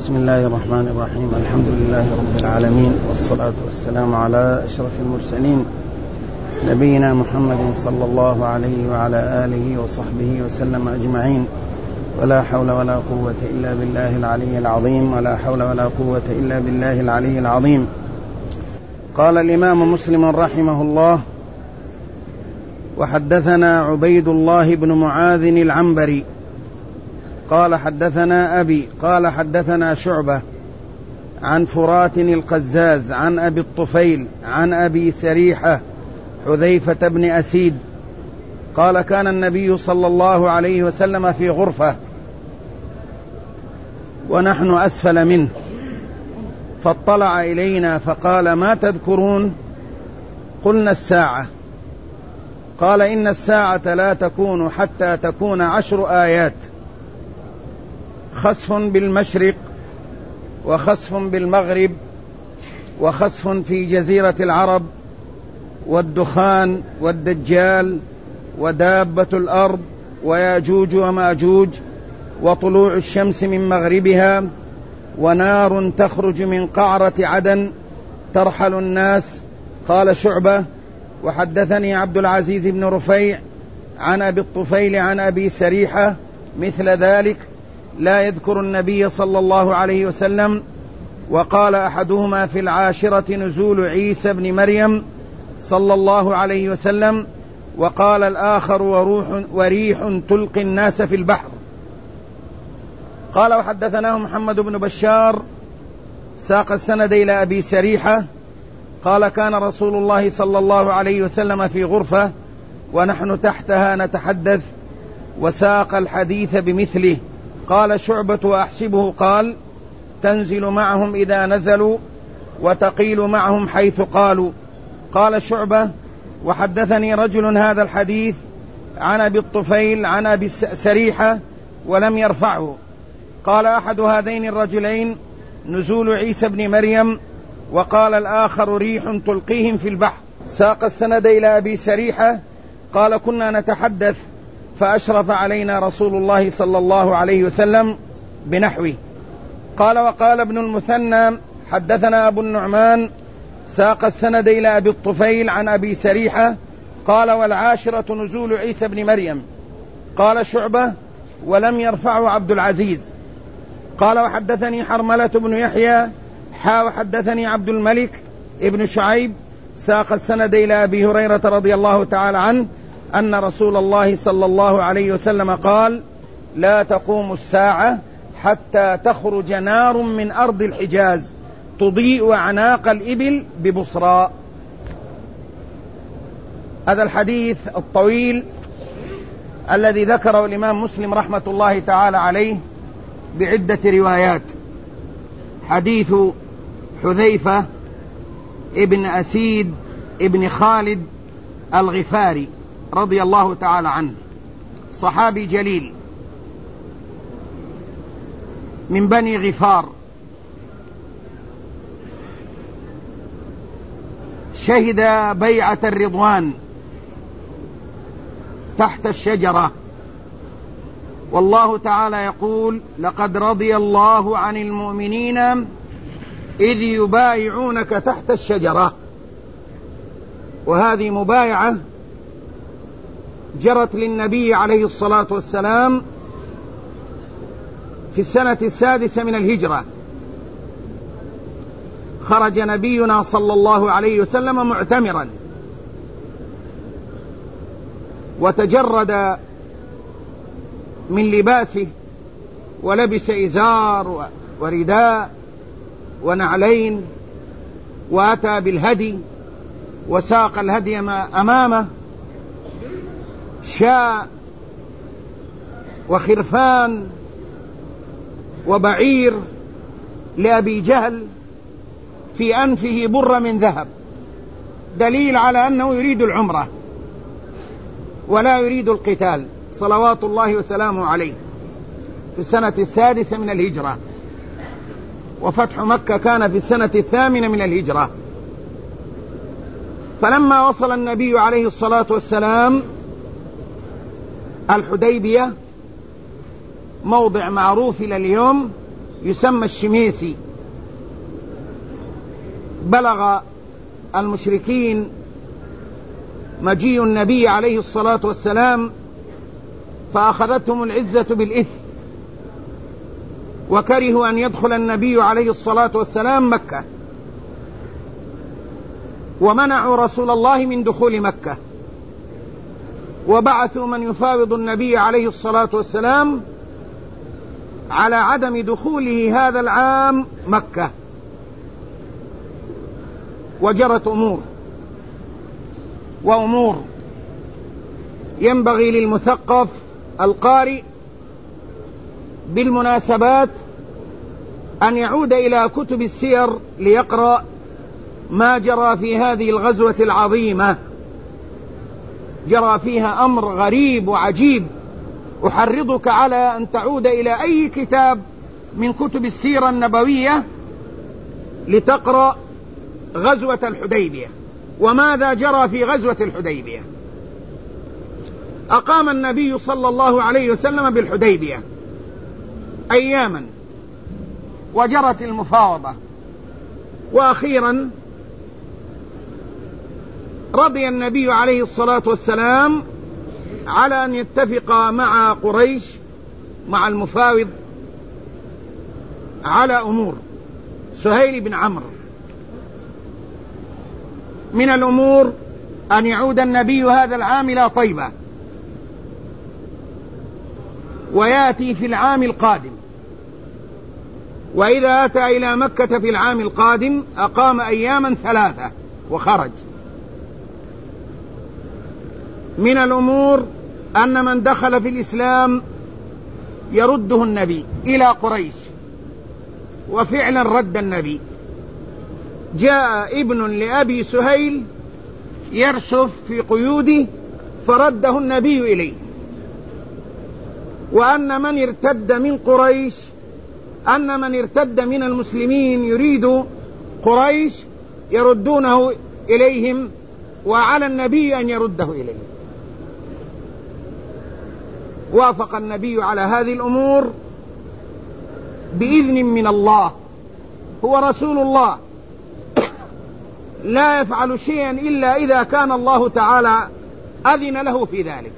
بسم الله الرحمن الرحيم. الحمد لله رب العالمين، والصلاة والسلام على أشرف المرسلين نبينا محمد صلى الله عليه وعلى آله وصحبه وسلم أجمعين. ولا حول ولا قوة إلا بالله العلي العظيم، ولا حول ولا قوة إلا بالله العلي العظيم. قال الإمام مسلم رحمه الله: وحدثنا عبيد الله بن معاذ العنبري قال حدثنا أبي قال حدثنا شعبة عن فرات القزاز عن أبي الطفيل عن أبي سريحة حذيفة بن أسيد قال: كان النبي صلى الله عليه وسلم في غرفة ونحن أسفل منه، فاطلع إلينا فقال: ما تذكرون؟ قلنا: الساعة. قال: إن الساعة لا تكون حتى تكون 10 آيات: خسف بالمشرق، وخسف بالمغرب، وخسف في جزيرة العرب، والدخان، والدجال، ودابة الأرض، وياجوج وماجوج، وطلوع الشمس من مغربها، ونار تخرج من قعرة عدن ترحل الناس. قال شعبة: وحدثني عبد العزيز بن رفيع عن أبي الطفيل عن أبي سريحة مثل ذلك، لا يذكر النبي صلى الله عليه وسلم. وقال أحدهما: في 10 نزول عيسى بن مريم صلى الله عليه وسلم. وقال الآخر: وريح تلقي الناس في البحر. قال: وحدثناه محمد بن بشار ساق السند إلى أبي سريحة قال: كان رسول الله صلى الله عليه وسلم في غرفة ونحن تحتها نتحدث، وساق الحديث بمثله. قال شعبة: وأحسبه قال: تنزل معهم إذا نزلوا، وتقيل معهم حيث قالوا. قال شعبة: وحدثني رجل هذا الحديث عن أبي الطفيل عن أبي سريحة ولم يرفعه. قال أحد هذين الرجلين: نزول عيسى بن مريم، وقال الآخر: ريح تلقيهم في البحر. ساق السند إلى أبي سريحة قال: كنا نتحدث فأشرف علينا رسول الله صلى الله عليه وسلم بنحوه. قال: وقال ابن المثنى: حدثنا أبو النعمان ساق السند إلى أبي الطفيل عن أبي سريحة قال: 10 نزول عيسى بن مريم. قال شعبة: ولم يرفعه عبد العزيز. قال: وحدثني حرملة بن يحيى وحدثني عبد الملك ابن شعيب ساق السند إلى أبي هريرة رضي الله تعالى عنه أن رسول الله صلى الله عليه وسلم قال: لا تقوم الساعة حتى تخرج نار من أرض الحجاز تضيء أعناق الإبل ببصراء. هذا الحديث الطويل الذي ذكره الإمام مسلم رحمة الله تعالى عليه بعدة روايات، حديث حذيفة ابن أسيد ابن خالد الغفاري رضي الله تعالى عنه، صحابي جليل من بني غفار، شهد بيعة الرضوان تحت الشجرة، والله تعالى يقول: لقد رضي الله عن المؤمنين إذ يبايعونك تحت الشجرة. وهذه مبايعة جرت للنبي عليه الصلاة والسلام في السنة 6 من الهجرة. خرج نبينا صلى الله عليه وسلم معتمرا، وتجرد من لباسه ولبس إزار ورداء ونعلين، وأتى بالهدي وساق الهدي أمامه، شاء وخرفان وبعير لأبي جهل، في أنفه بر من ذهب، دليل على أنه يريد العمرة ولا يريد القتال صلوات الله وسلامه عليه، في السنة 6 من الهجرة، وفتح مكة كان في السنة 8 من الهجرة. فلما وصل النبي عليه الصلاة والسلام الحديبية، موضع معروف إلى اليوم يسمى الشميسي، بلغ المشركين مجيء النبي عليه الصلاة والسلام فأخذتهم العزة بالإثم، وكرهوا أن يدخل النبي عليه الصلاة والسلام مكة، ومنعوا رسول الله من دخول مكة، وبعثوا من يفاوض النبي عليه الصلاة والسلام على عدم دخوله هذا العام مكة. وجرت أمور ينبغي للمثقف القارئ بالمناسبات أن يعود إلى كتب السير ليقرأ ما جرى في هذه الغزوة العظيمة. جرى فيها أمر غريب وعجيب، أحرضك على أن تعود إلى أي كتاب من كتب السيرة النبوية لتقرأ غزوة الحديبية وماذا جرى في غزوة الحديبية. أقام النبي صلى الله عليه وسلم بالحديبية أياما، وجرت المفاوضة، وأخيرا رضي النبي عليه الصلاة والسلام على أن يتفق مع قريش، مع المفاوض، على أمور. سهيل بن عمرو: من الأمور أن يعود النبي هذا العام إلى طيبة، ويأتي في العام القادم، وإذا أتى إلى مكة في العام القادم أقام أياما 3 وخرج. من الأمور أن من دخل في الإسلام يرده النبي إلى قريش، وفعلا رد النبي. جاء ابن لأبي سهيل يرشف في قيوده فرده النبي إليه. وأن من ارتد من قريش، أن من ارتد من المسلمين يريد قريش يردونه إليهم، وعلى النبي أن يرده إليه. وافق النبي على هذه الأمور بإذن من الله، هو رسول الله لا يفعل شيئا إلا إذا كان الله تعالى أذن له في ذلك.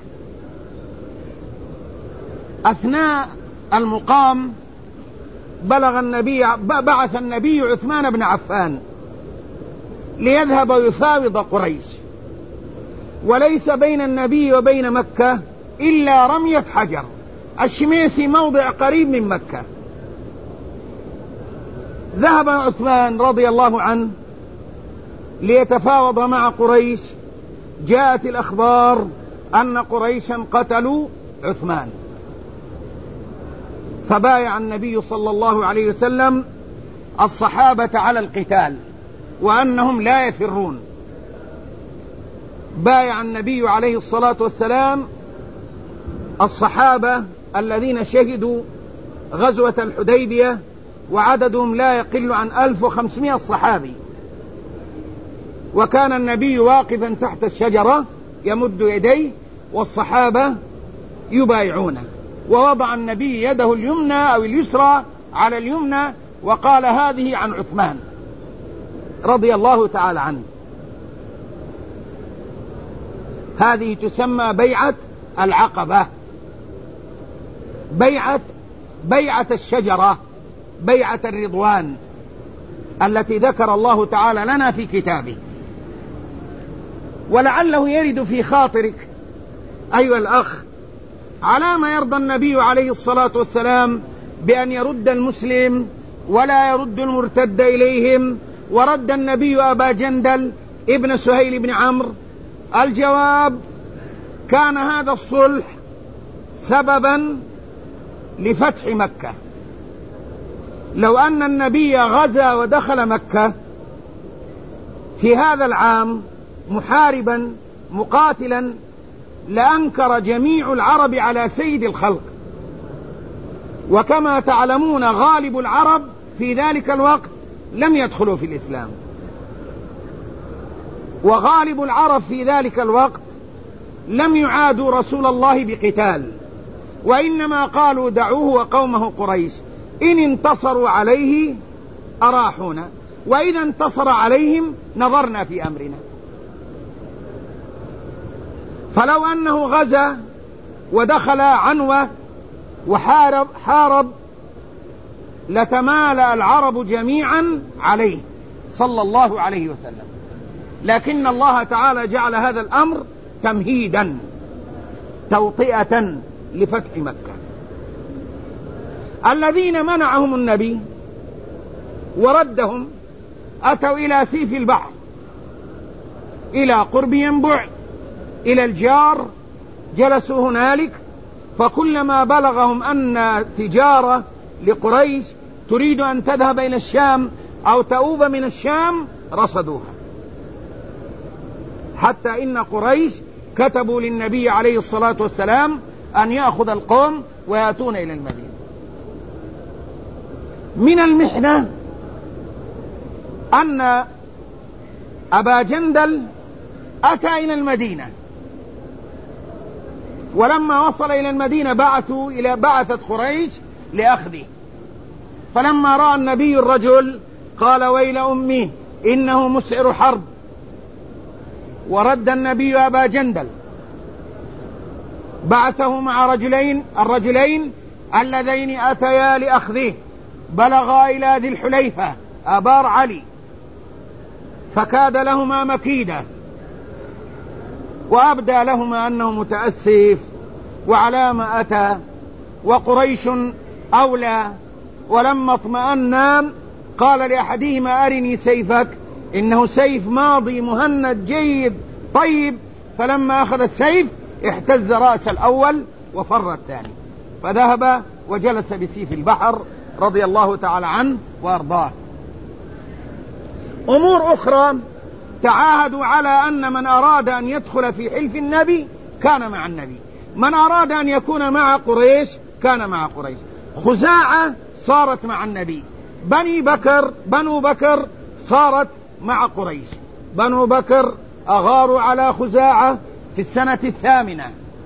أثناء المقام بعث النبي عثمان بن عفان ليذهب ويفاوض قريش، وليس بين النبي وبين مكة إلا رمية حجر. الشميسي موضع قريب من مكة. ذهب عثمان رضي الله عنه ليتفاوض مع قريش. جاءت الأخبار أن قريشا قتلوا عثمان، فبايع النبي صلى الله عليه وسلم الصحابة على القتال وأنهم لا يفرون. بايع النبي عليه الصلاة والسلام الصحابة الذين شهدوا غزوة الحديبية، وعددهم لا يقل عن 1500 صحابي. وكان النبي واقفا تحت الشجرة يمد يديه والصحابة يبايعونه، ووضع النبي يده اليمنى أو اليسرى على اليمنى وقال: هذه عن عثمان رضي الله تعالى عنه. هذه تسمى بيعة العقبة، بيعة الشجرة، بيعة الرضوان التي ذكر الله تعالى لنا في كتابه. ولعله يرد في خاطرك أيها الأخ: على ما يرضى النبي عليه الصلاة والسلام بأن يرد المسلم ولا يرد المرتد إليهم، ورد النبي أبا جندل ابن سهيل بن عمرو؟ الجواب: كان هذا الصلح سببا لفتح مكة. لو أن النبي غزا ودخل مكة في هذا العام محاربا مقاتلا لأنكر جميع العرب على سيد الخلق. وكما تعلمون غالب العرب في ذلك الوقت لم يدخلوا في الإسلام، وغالب العرب في ذلك الوقت لم يعادوا رسول الله بقتال، وإنما قالوا: دعوه وقومه قريش. إن انتصروا عليه أراحونا، وإذا انتصر عليهم نظرنا في أمرنا. فلو أنه غزا ودخل عنوة وحارب لتمالأ العرب جميعا عليه صلى الله عليه وسلم، لكن الله تعالى جعل هذا الأمر تمهيدا توطئة لفتح مكة. الذين منعهم النبي وردهم أتوا إلى سيف البحر، إلى قرب ينبع، إلى الجار، جلسوا هنالك، فكلما بلغهم أن تجارة لقريش تريد أن تذهب إلى الشام أو تؤوب من الشام رصدوها، حتى إن قريش كتبوا للنبي عليه الصلاة والسلام أن يأخذ القوم ويأتون إلى المدينة. من المحنة أن أبا جندل أتى إلى المدينة، ولما وصل إلى المدينة بعثت قريش لأخذه، فلما رأى النبي الرجل قال ويل أمي إنه مسعر حرب، ورد النبي أبا جندل، بعثه مع الرجلين اللذين أتيا لأخذه، بلغا إلى ذي الحليفة أبار علي، فكاد لهما مكيدة، وأبدى لهما أنه متأسف وعلى ما أتى، وقريش أولى. ولما اطمأنا قال لأحدهما أرني سيفك، إنه سيف ماضي مهند جيد طيب، فلما أخذ السيف اهتز رأس الأول وفر الثاني، فذهب وجلس بسيف البحر رضي الله تعالى عنه وأرضاه. أمور أخرى تعاهدوا على أن من أراد أن يدخل في حلف النبي كان مع النبي، من أراد أن يكون مع قريش كان مع قريش. خزاعة صارت مع النبي، بنو بكر صارت مع قريش. بنو بكر أغاروا على خزاعة في السنة 8،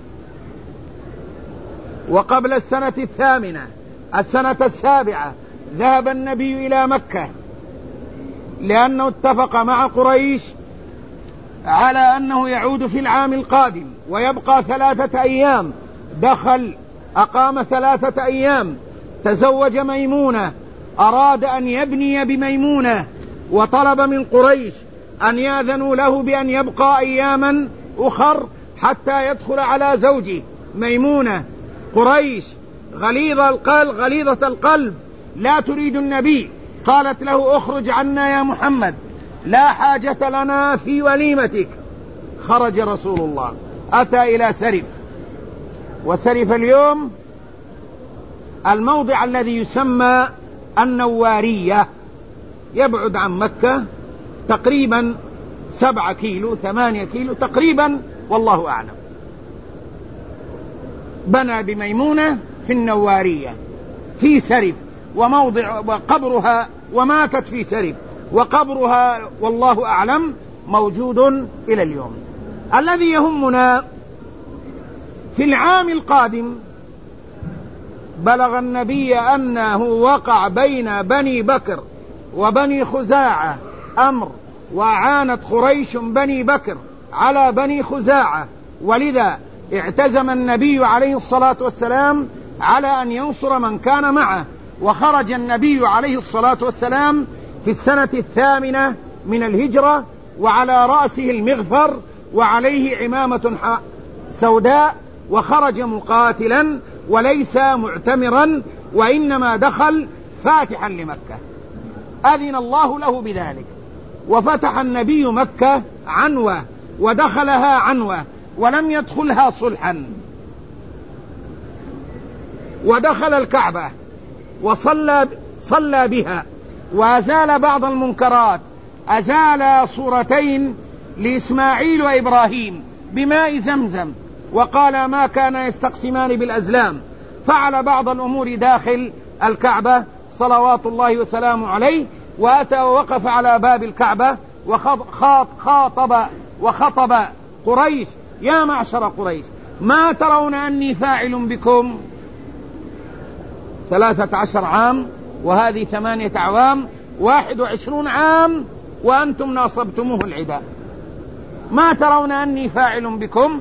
وقبل السنة 8 السنة 7 ذهب النبي إلى مكة، لأنه اتفق مع قريش على أنه يعود في العام القادم ويبقى 3 أيام. دخل أقام 3 أيام، تزوج ميمونة، أراد أن يبني بميمونة، وطلب من قريش أن يأذنوا له بأن يبقى أياما حتى يدخل على زوجه ميمونة. قريش غليظة القلب لا تريد النبي، قالت له اخرج عنا يا محمد، لا حاجة لنا في وليمتك. خرج رسول الله، أتى إلى سرف، وسرف اليوم الموضع الذي يسمى النوارية، يبعد عن مكة تقريبا 7 كيلو 8 كيلو تقريبا، والله أعلم. بنى بميمونة في النوارية في سرف، وموضع قبرها، وماتت في سرف، وقبرها والله أعلم موجود إلى اليوم. الذي يهمنا في العام القادم بلغ النبي أنه وقع بين بني بكر وبني خزاعة أمر، وعانت قريش بني بكر على بني خزاعة، ولذا اعتزم النبي عليه الصلاة والسلام على أن ينصر من كان معه. وخرج النبي عليه الصلاة والسلام في السنة 8 من الهجرة، وعلى رأسه المغفر، وعليه عمامة سوداء، وخرج مقاتلا وليس معتمرا، وإنما دخل فاتحا لمكة، أذن الله له بذلك. وفتح النبي مكة عنوة، ودخلها عنوة، ولم يدخلها صلحا، ودخل الكعبة وصلى بها، وأزال بعض المنكرات، أزال صورتين لإسماعيل وإبراهيم بماء زمزم، وقال ما كان يستقسمان بالأزلام، فعل بعض الأمور داخل الكعبة صلوات الله وسلامه عليه، وأتى ووقف على باب الكعبة وخطب قريش: يا معشر قريش، ما ترون أني فاعل بكم؟ 13 عام، وهذه 8 أعوام، 21 عام وأنتم ناصبتموه العداء. ما ترون أني فاعل بكم؟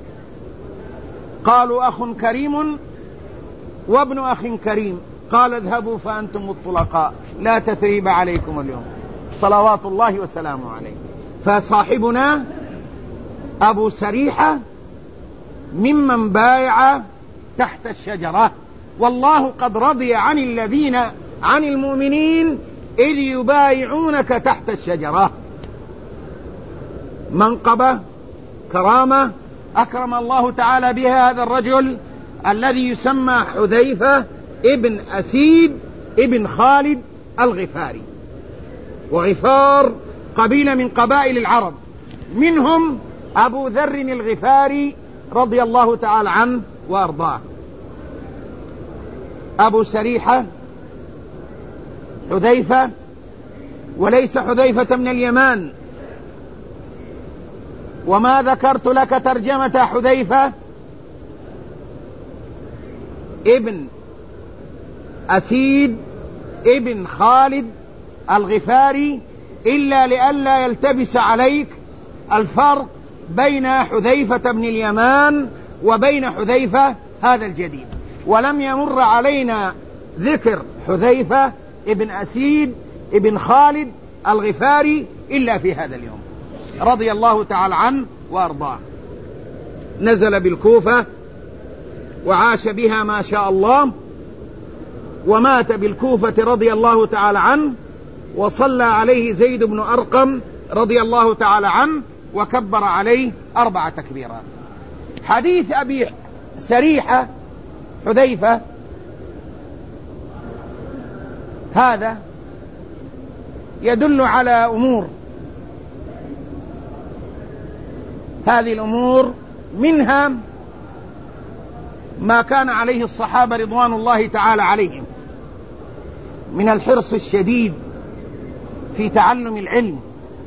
قالوا أخ كريم وابن أخ كريم. قال اذهبوا فأنتم الطلقاء، لا تثريب عليكم اليوم، صلوات الله وسلامه عليه. فصاحبنا أبو سريحة ممن بايع تحت الشجرة، والله قد رضي عن المؤمنين إذ يبايعونك تحت الشجرة. منقبة، كرامة، أكرم الله تعالى بها هذا الرجل الذي يسمى حذيفة ابن أسيد ابن خالد الغفاري. وغفار قبيلة من قبائل العرب، منهم أبو ذر الغفاري رضي الله تعالى عنه وأرضاه. أبو سريحة حذيفة، وليس حذيفة من اليمان. وما ذكرت لك ترجمة حذيفة ابن أسيد ابن خالد الغفاري إلا لئلا يلتبس عليك الفرق بين حذيفة بن اليمان وبين حذيفة هذا الجديد. ولم يمر علينا ذكر حذيفة ابن أسيد ابن خالد الغفاري إلا في هذا اليوم، رضي الله تعالى عنه وأرضاه. نزل بالكوفة وعاش بها ما شاء الله، ومات بالكوفة رضي الله تعالى عنه، وصلى عليه زيد بن أرقم رضي الله تعالى عنه وكبر عليه 4 تكبيرات. حديث أبي سريحة حذيفة هذا يدل على أمور، هذه الأمور منها ما كان عليه الصحابة رضوان الله تعالى عليهم من الحرص الشديد في تعلم العلم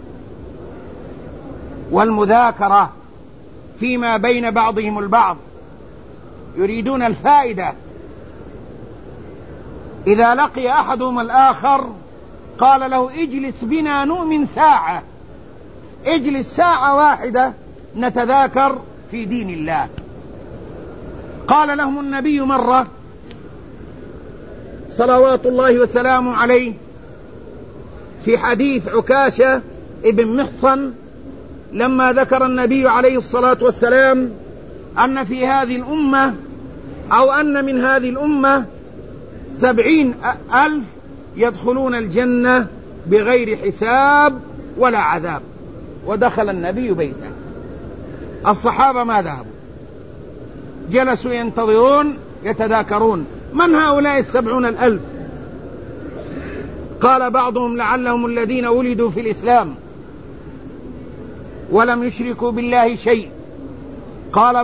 والمذاكرة فيما بين بعضهم البعض، يريدون الفائدة. إذا لقي أحدهم الآخر قال له اجلس بنا نؤمن ساعة، اجلس ساعة واحدة نتذاكر في دين الله. قال لهم النبي مرة صلوات الله وسلامه عليه في حديث عكاشة ابن محصن، لما ذكر النبي عليه الصلاة والسلام أن في هذه الأمة أو أن من هذه الأمة 70,000 يدخلون الجنة بغير حساب ولا عذاب. ودخل النبي بيته، الصحابة ما ذهبوا، جلسوا ينتظرون يتذاكرون من هؤلاء 70,000. قال بعضهم لعلهم الذين ولدوا في الإسلام ولم يشركوا بالله شيء. قال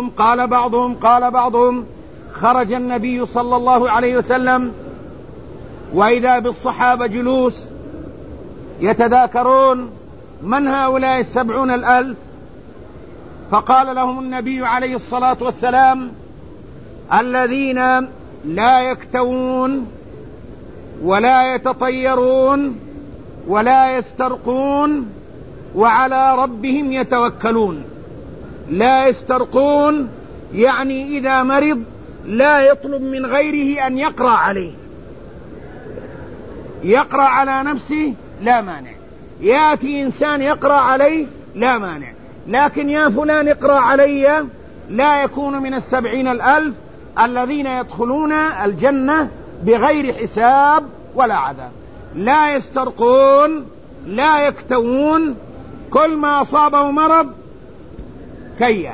بعضهم خرج النبي صلى الله عليه وسلم وإذا بالصحابة جلوس يتذاكرون من هؤلاء 70,000. فقال لهم النبي عليه الصلاة والسلام الذين لا يكتوون ولا يتطيرون ولا يسترقون وعلى ربهم يتوكلون. لا يسترقون يعني إذا مرض لا يطلب من غيره أن يقرأ عليه، يقرأ على نفسه لا مانع، يأتي إنسان يقرأ عليه لا مانع، لكن يا فلان اقرأ علي لا يكون من 70,000 الذين يدخلون الجنة بغير حساب ولا عذاب. لا يسترقون لا يكتوون، كل ما أصابه مرض كيّة،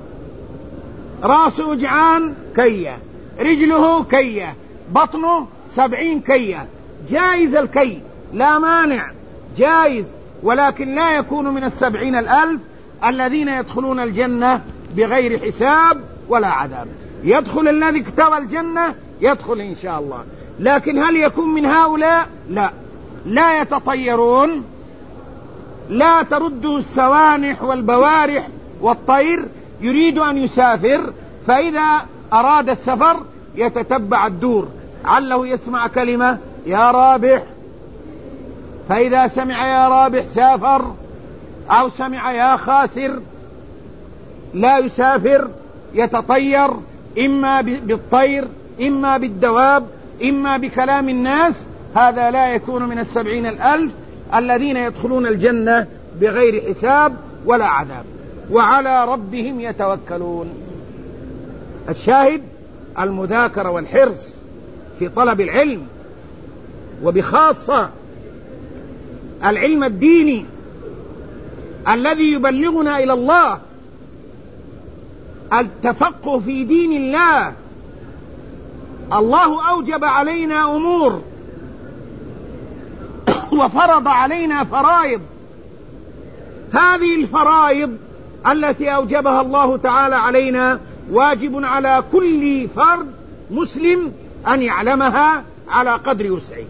راسه وجعان كيّة، رجله كيّة، بطنه 70 كيّة، جائز الكي لا مانع جائز، ولكن لا يكون من 70,000 الذين يدخلون الجنة بغير حساب ولا عذاب. يدخل الذي اكتوى الجنة يدخل إن شاء الله، لكن هل يكون من هؤلاء؟ لا يتطيرون، لا ترده السوانح والبوارح والطير، يريد أن يسافر فإذا أراد السفر يتتبع الدور، عله يسمع كلمة يا رابح، فإذا سمع يا رابح سافر، أو سمع يا خاسر لا يسافر، يتطير إما بالطير إما بالدواب إما بكلام الناس. هذا لا يكون من 70,000 الذين يدخلون الجنة بغير حساب ولا عذاب، وعلى ربهم يتوكلون. الشاهد المذاكرة والحرص في طلب العلم، وبخاصة العلم الديني الذي يبلغنا إلى الله، التفقه في دين الله. الله أوجب علينا أمور وفرض علينا فرائض، هذه الفرائض التي أوجبها الله تعالى علينا واجب على كل فرد مسلم أن يعلمها على قدر وسعه.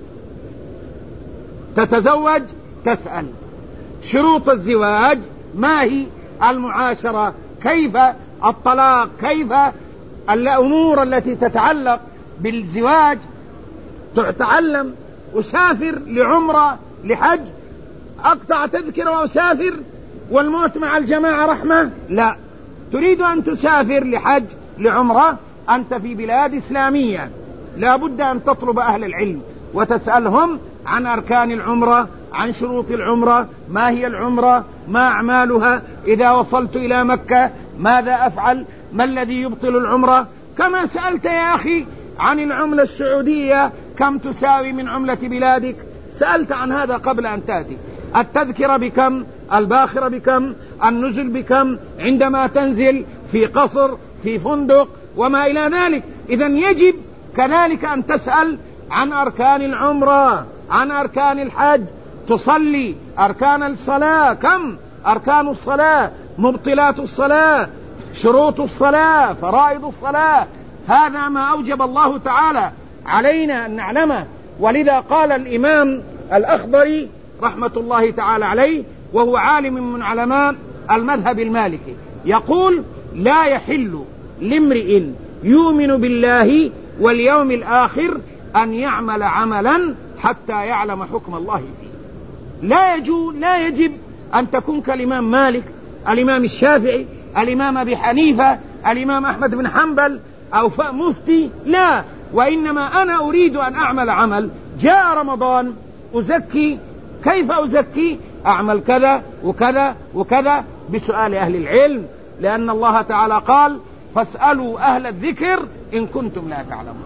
تتزوج تسأل شروط الزواج ما هي، المعاشرة كيف، الطلاق كيف، الأمور التي تتعلق بالزواج تعلم. أسافر لعمرة لحج، أقطع تذكرة وأسافر والموت مع الجماعة رحمة؟ لا، تريد أن تسافر لحج لعمرة، أنت في بلاد إسلامية، لا بد أن تطلب أهل العلم وتسألهم عن أركان العمرة، عن شروط العمرة، ما هي العمرة، ما أعمالها، إذا وصلت إلى مكة ماذا أفعل، ما الذي يبطل العمرة. كما سألت يا أخي عن العملة السعودية كم تساوي من عملة بلادك، سألت عن هذا قبل أن تأتي. التذكرة بكم، الباخرة بكم، النزل بكم، عندما تنزل في قصر في فندق وما إلى ذلك. إذن يجب كذلك أن تسأل عن أركان العمرة، عن أركان الحج، تصلي أركان الصلاة كم، أركان الصلاة، مبطلات الصلاة، شروط الصلاة، فرائض الصلاة. هذا ما أوجب الله تعالى علينا أن نعلمه. ولذا قال الإمام الأخضري رحمة الله تعالى عليه، وهو عالم من علماء المذهب المالكي، يقول: لا يحل لامرئ يؤمن بالله واليوم الآخر أن يعمل عملا حتى يعلم حكم الله فيه. لا يجب أن تكون كالإمام مالك، الإمام الشافعي، الإمام أبي حنيفة، الإمام أحمد بن حنبل، أو مفتي، لا، وإنما أنا أريد أن أعمل عمل. جاء رمضان أزكي، كيف أزكي؟ أعمل كذا وكذا وكذا بسؤال أهل العلم، لأن الله تعالى قال: فاسألوا أهل الذكر إن كنتم لا تعلمون.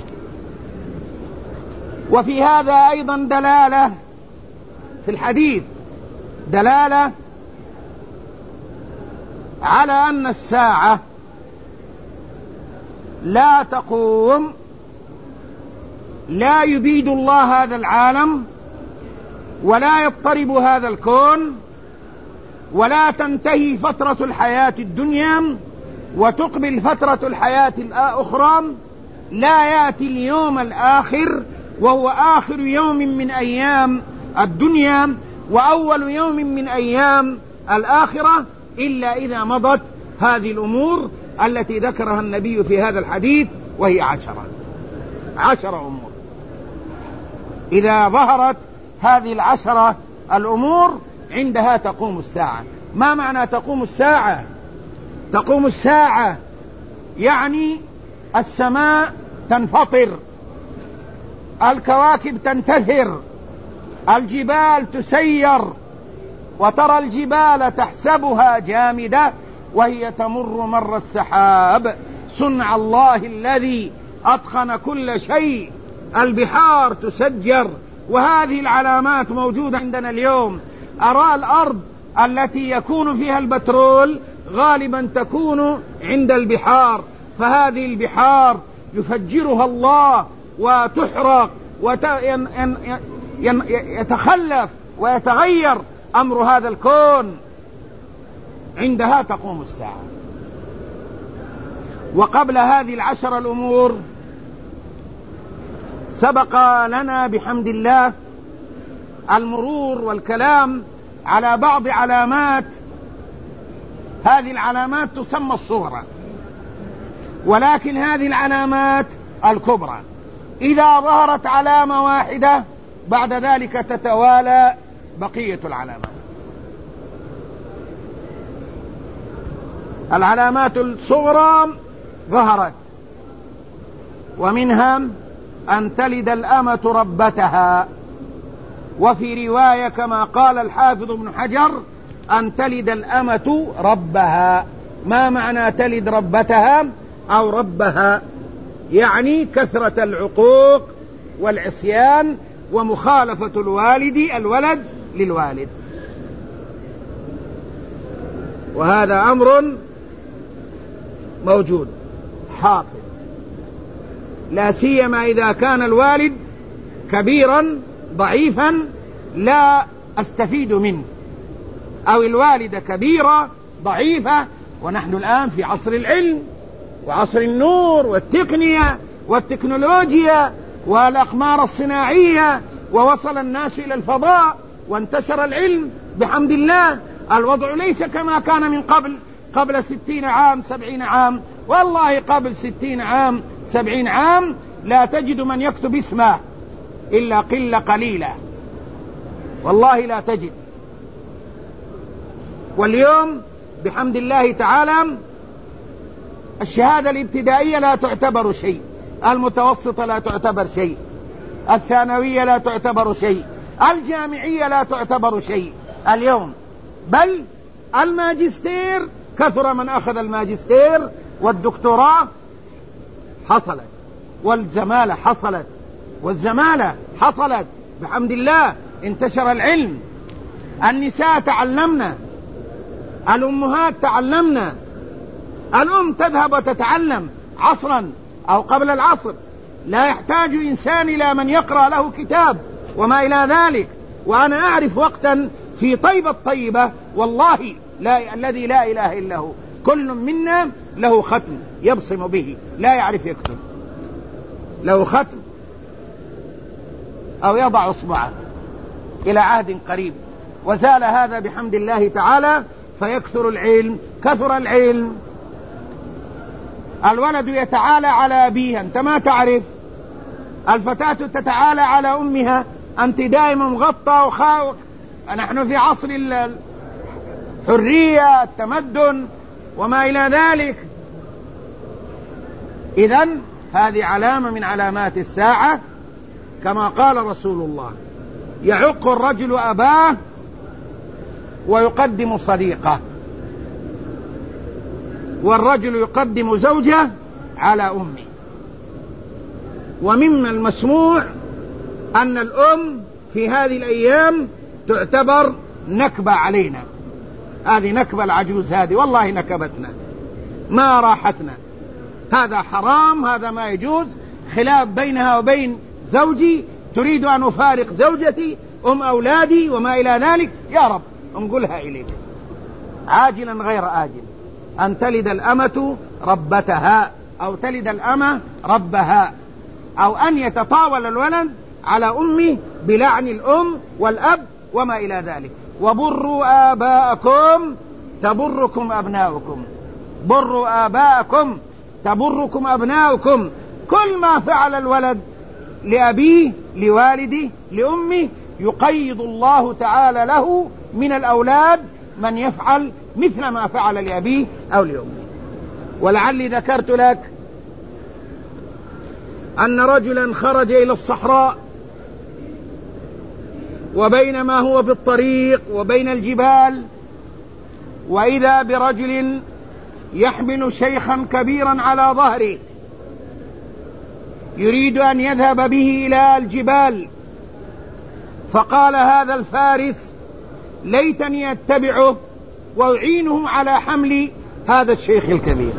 وفي هذا أيضا دلالة في الحديث، دلالة على أن الساعة لا تقوم، لا يبيد الله هذا العالم، ولا يضطرب هذا الكون، ولا تنتهي فترة الحياة الدنيا وتقبل فترة الحياة الأخرى. لا يأتي اليوم الآخر وهو آخر يوم من أيام الدنيا وأول يوم من أيام الآخرة إلا إذا مضت هذه الأمور التي ذكرها النبي في هذا الحديث، وهي 10 أمور. إذا ظهرت هذه 10 الأمور عندها تقوم الساعة. ما معنى تقوم الساعة؟ تقوم الساعة يعني السماء تنفطر، الكواكب تنتثر، الجبال تسير، وترى الجبال تحسبها جامدة وهي تمر مر السحاب، صنع الله الذي أتقن كل شيء. البحار تسجر، وهذه العلامات موجودة عندنا اليوم. أرى الأرض التي يكون فيها البترول غالبا تكون عند البحار، فهذه البحار يفجرها الله وتحرق ويتخلف ويتغير أمر هذا الكون. عندها تقوم الساعة. وقبل هذه 10 الأمور سبق لنا بحمد الله المرور والكلام على بعض علامات. هذه العلامات تسمى الصغرى، ولكن هذه العلامات الكبرى. إذا ظهرت علامة واحدة بعد ذلك تتوالى بقية العلامات. العلامات الصغرى ظهرت، ومنها أن تلد الأمة ربتها، وفي رواية كما قال الحافظ ابن حجر أن تلد الأمة ربها. ما معنى تلد ربتها أو ربها؟ يعني كثرة العقوق والعصيان ومخالفة الولد للوالد، وهذا أمر موجود حاصل، لا سيما إذا كان الوالد كبيرا ضعيفا لا أستفيد منه، أو الوالدة كبيرة ضعيفة. ونحن الآن في عصر العلم وعصر النور والتقنية والتكنولوجيا والأقمار الصناعية، ووصل الناس إلى الفضاء وانتشر العلم بحمد الله. الوضع ليس كما كان من قبل 60 عام 70 عام. والله قبل 60 عام 70 عام لا تجد من يكتب اسمه إلا قلة قليلة، والله لا تجد. واليوم بحمد الله تعالى الشهادة الابتدائية لا تعتبر شيء، المتوسطة لا تعتبر شيء، الثانوية لا تعتبر شيء، الجامعية لا تعتبر شيء اليوم. بل الماجستير كثر من أخذ الماجستير، والدكتوراه حصلت، والزمالة حصلت، والزمالة حصلت بحمد الله. انتشر العلم، النساء تعلمنا، الأمهات تعلمنا. الأم تذهب وتتعلم عصرا أو قبل العصر، لا يحتاج إنسان إلى من يقرأ له كتاب وما إلى ذلك. وأنا أعرف وقتا في طيبة الطيبة والله الذي لا إله إلا هو، كل منا له ختم يبصم به، لا يعرف يكتب، له ختم أو يضع أصبعه إلى عهد قريب. وزال هذا بحمد الله تعالى، فيكثر العلم. كثر العلم، الولد يتعالى على أبيها، أنت ما تعرف. الفتاة تتعالى على أمها، أنت دائما مغطى وخاوك. نحن في عصر الحرية، التمدن وما إلى ذلك. إذن هذه علامة من علامات الساعة، كما قال رسول الله: يعق الرجل أباه ويقدم صديقه، والرجل يقدم زوجه على أمه. ومما المسموع أن الأم في هذه الأيام تعتبر نكبة علينا. هذه نكبة العجوز، هذه والله نكبتنا ما راحتنا. هذا حرام، هذا ما يجوز، خلاف بينها وبين زوجي، تريد أن أفارق زوجتي أولادي وما إلى ذلك. يا رب انقلها إليك عاجلا غير آجل، أن تلد الأمة ربتها، أو تلد الأمة ربها، أو أن يتطاول الولد على أمه بلعن الأم والأب وما إلى ذلك. وبروا آباءكم تبركم أبناؤكم، بروا آباءكم تبركم أبناؤكم. كل ما فعل الولد لأبيه لوالده لأمه يقيض الله تعالى له من الأولاد من يفعل مثل ما فعل لأبيه أو لأمه. ولعلي ذكرت لك أن رجلا خرج إلى الصحراء، وبينما هو في الطريق وبين الجبال، وإذا برجل يحمل شيخا كبيرا على ظهره يريد أن يذهب به إلى الجبال. فقال هذا الفارس: ليتني أتبعه وأعينه على حمل هذا الشيخ الكبير.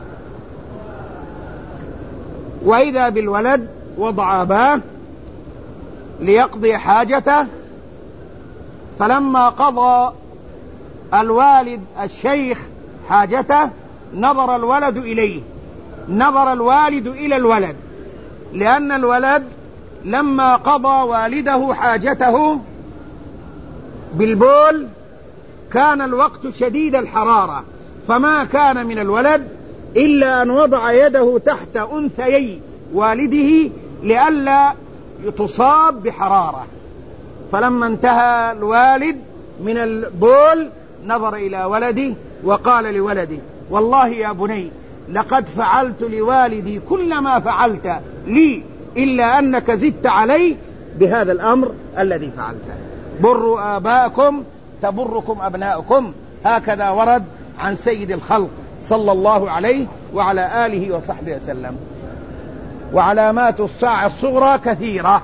وإذا بالولد وضع أباه ليقضي حاجته، فلما قضى الوالد الشيخ حاجته نظر الولد إليه، نظر الوالد إلى الولد، لأن الولد لما قضى والده حاجته بالبول كان الوقت شديد الحرارة، فما كان من الولد إلا أن وضع يده تحت أنثيي والده لئلا تصاب بحرارة. فلما انتهى الوالد من البول نظر إلى ولده وقال لولده: والله يا بني لقد فعلت لوالدي كل ما فعلت لي إلا أنك زدت علي بهذا الأمر الذي فعلته. بروا آباءكم تبركم أبناؤكم. هكذا ورد عن سيد الخلق صلى الله عليه وعلى آله وصحبه وسلم. وعلامات الساعة الصغرى كثيرة،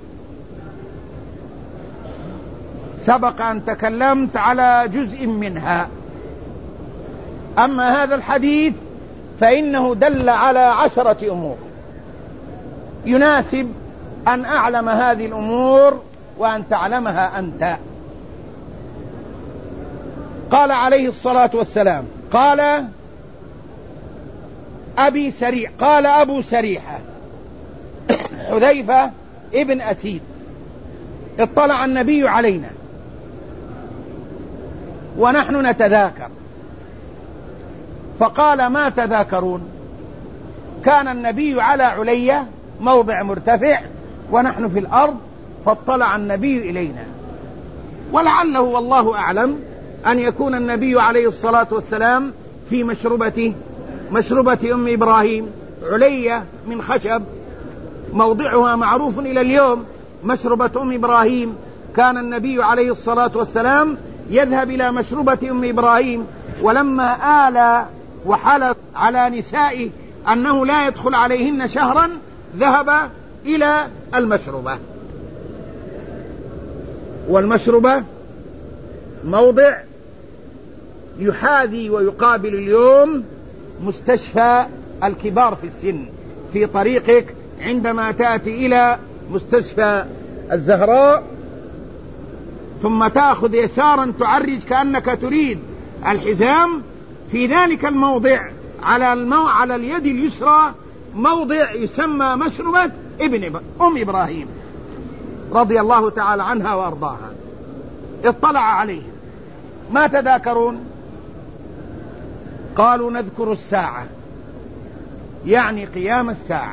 سبق أن تكلمت على جزء منها. أما هذا الحديث فإنه دل على 10 أمور يناسب أن أعلم هذه الأمور وأن تعلمها أنت. قال عليه الصلاة والسلام: قال أبو سريحة حذيفة ابن أسيد: اطلع النبي علينا ونحن نتذاكر، فقال: ما تذاكرون؟ كان النبي على علية موضع مرتفع ونحن في الأرض، فاطلع النبي إلينا. ولعله والله أعلم أن يكون النبي عليه الصلاة والسلام في مشربة أم إبراهيم. علية من خشب موضعها معروف إلى اليوم، مشربة أم إبراهيم. كان النبي عليه الصلاة والسلام يذهب إلى مشربة أم إبراهيم، ولما آل وحلف على نسائه أنه لا يدخل عليهن شهرا ذهب إلى المشربة. والمشربة موضع يحاذي ويقابل اليوم مستشفى الكبار في السن. في طريقك عندما تأتي إلى مستشفى الزهراء ثم تأخذ يسارا تعرج كأنك تريد الحزام، في ذلك الموضع على اليد اليسرى موضع يسمى مشربة أم إبراهيم رضي الله تعالى عنها وأرضاها. اطلع عليه: ما تذاكرون؟ قالوا: نذكر الساعة، يعني قيام الساعة.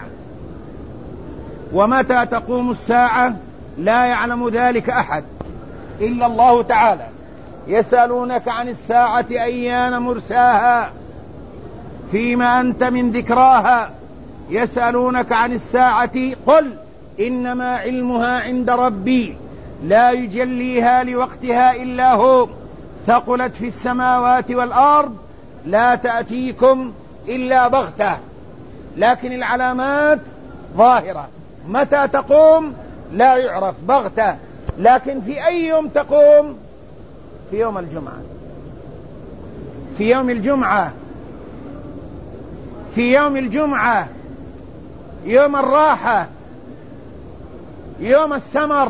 ومتى تقوم الساعة لا يعلم ذلك أحد إلا الله تعالى. يسألونك عن الساعة أيان مرساها فيما أنت من ذكراها. يسألونك عن الساعة قل إنما علمها عند ربي لا يجليها لوقتها إلا هو ثقلت في السماوات والأرض لا تأتيكم إلا بغتة. لكن العلامات ظاهرة. متى تقوم لا يعرف، بغتة. لكن في أي يوم تقوم؟ في يوم الجمعة. في يوم الجمعة، في يوم الجمعة، يوم الراحة، يوم السمر،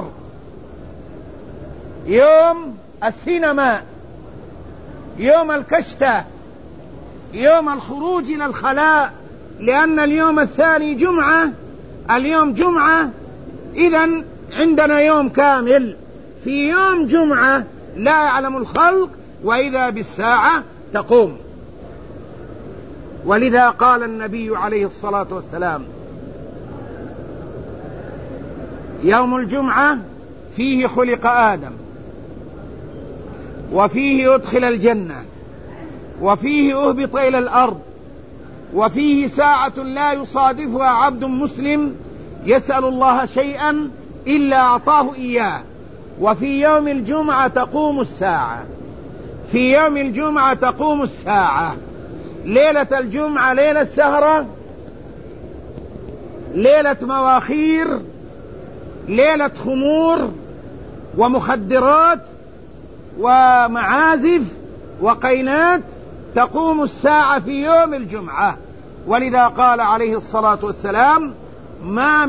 يوم السينما، يوم الكشتة، يوم الخروج إلى الخلاء، لأن اليوم الثاني جمعة، اليوم جمعة، إذن عندنا يوم كامل. في يوم جمعة لا يعلم الخلق وإذا بالساعة تقوم. ولذا قال النبي عليه الصلاة والسلام: يوم الجمعة فيه خلق آدم، وفيه أدخل الجنة، وفيه أهبط إلى الأرض، وفيه ساعة لا يصادفها عبد مسلم يسأل الله شيئا إلا أعطاه إياه. وفي يوم الجمعة تقوم الساعة. في يوم الجمعة تقوم الساعة. ليلة الجمعة ليلة سهرة، ليلة مواخير، ليلة خمور ومخدرات ومعازف وقينات. تقوم الساعة في يوم الجمعة. ولذا قال عليه الصلاة والسلام: ما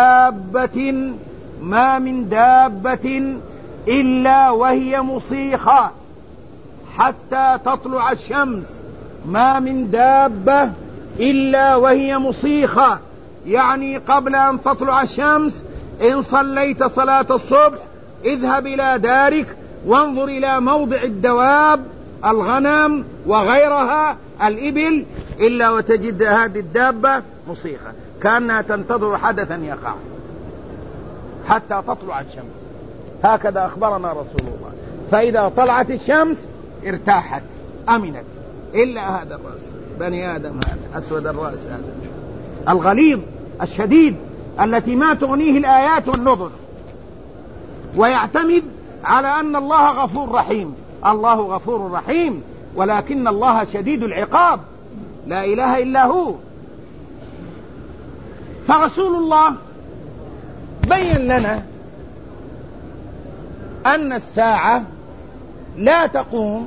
من دابة إلا وهي مصيخة حتى تطلع الشمس. ما من دابة إلا وهي مصيخة، يعني قبل أن تطلع الشمس إن صليت صلاة الصبح اذهب إلى دارك وانظر إلى موضع الدواب، الغنم وغيرها، الإبل، إلا وتجد هذه الدابة مصيخة. كأنها تنتظر حدثا يقع حتى تطلع الشمس. هكذا أخبرنا رسول الله. فإذا طلعت الشمس ارتاحت أمنت، إلا هذا الرأس، بني آدم هذا أسود الرأس، هذا الغليظ الشديد التي ما تغنيه الآيات والنظر، ويعتمد على أن الله غفور رحيم. الله غفور رحيم، ولكن الله شديد العقاب، لا إله إلا هو. فرسول الله بين لنا أن الساعة لا تقوم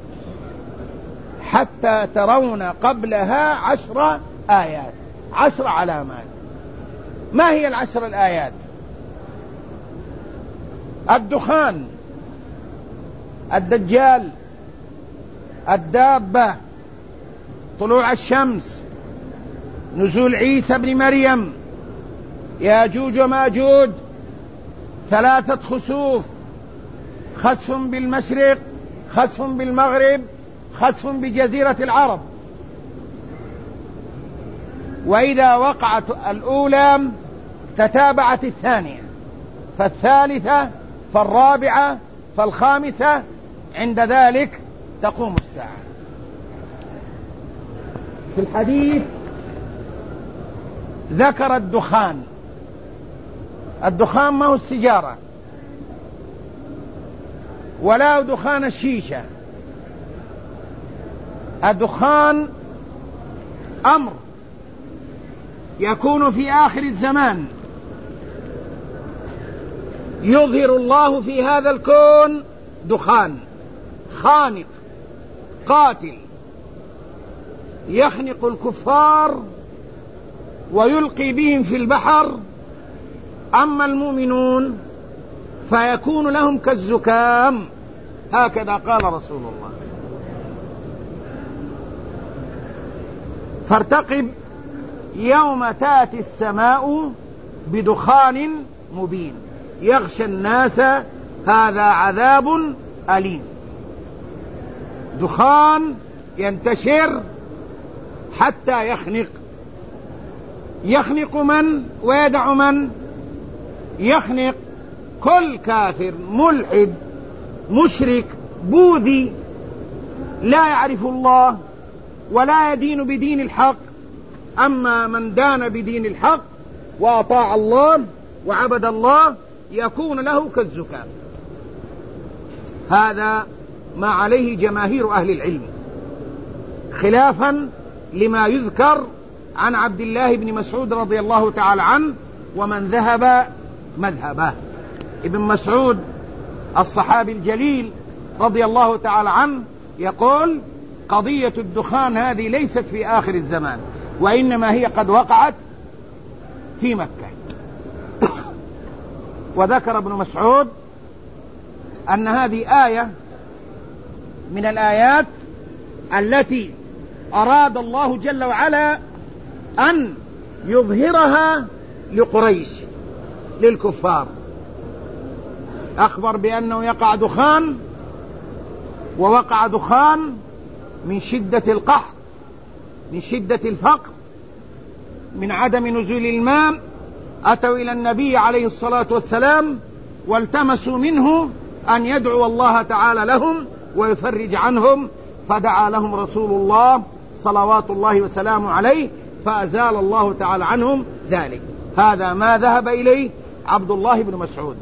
حتى ترون قبلها 10 آيات، 10 علامات. ما هي 10 الآيات؟ الدخان، الدجال، الدابة، طلوع الشمس، نزول عيسى بن مريم، ياجوج وماجوج، 3 خسوف، خسف بالمشرق، خسف بالمغرب، خسف بجزيرة العرب. وإذا وقعت الأولى تتابعت الثانية، فالثالثة، فالرابعة، فالخامسة، عند ذلك تقوم الساعة. في الحديث ذكر الدخان. الدخان ما هو السيجارة ولا دخان الشيشة. الدخان أمر يكون في آخر الزمان، يظهر الله في هذا الكون دخان خانق قاتل يخنق الكفار ويلقي بهم في البحر. أما المؤمنون فيكون لهم كالزكام، هكذا قال رسول الله. فارتقب يوم تأتي السماء بدخان مبين يغشى الناس، هذا عذاب أليم. دخان ينتشر حتى يخنق من ويدع من؟ يخنق كل كافر ملحد مشرك بوذي لا يعرف الله ولا يدين بدين الحق. أما من دان بدين الحق وأطاع الله وعبد الله يكون له كالزكام. هذا ما عليه جماهير أهل العلم، خلافا لما يذكر عن عبد الله بن مسعود رضي الله تعالى عنه ومن ذهب مذهبه. ابن مسعود الصحابي الجليل رضي الله تعالى عنه يقول: قضية الدخان هذه ليست في آخر الزمان، وإنما هي قد وقعت في مكة. وذكر ابن مسعود أن هذه آية من الآيات التي أراد الله جل وعلا أن يظهرها لقريش، للكفار. أخبر بأنه يقع دخان، ووقع دخان من شدة القحط، من شدة الفقر، من عدم نزول الماء. أتوا إلى النبي عليه الصلاة والسلام والتمسوا منه أن يدعو الله تعالى لهم ويفرج عنهم، فدعا لهم رسول الله صلوات الله وسلامه عليه فأزال الله تعالى عنهم ذلك. هذا ما ذهب إليه عبد الله بن مسعود،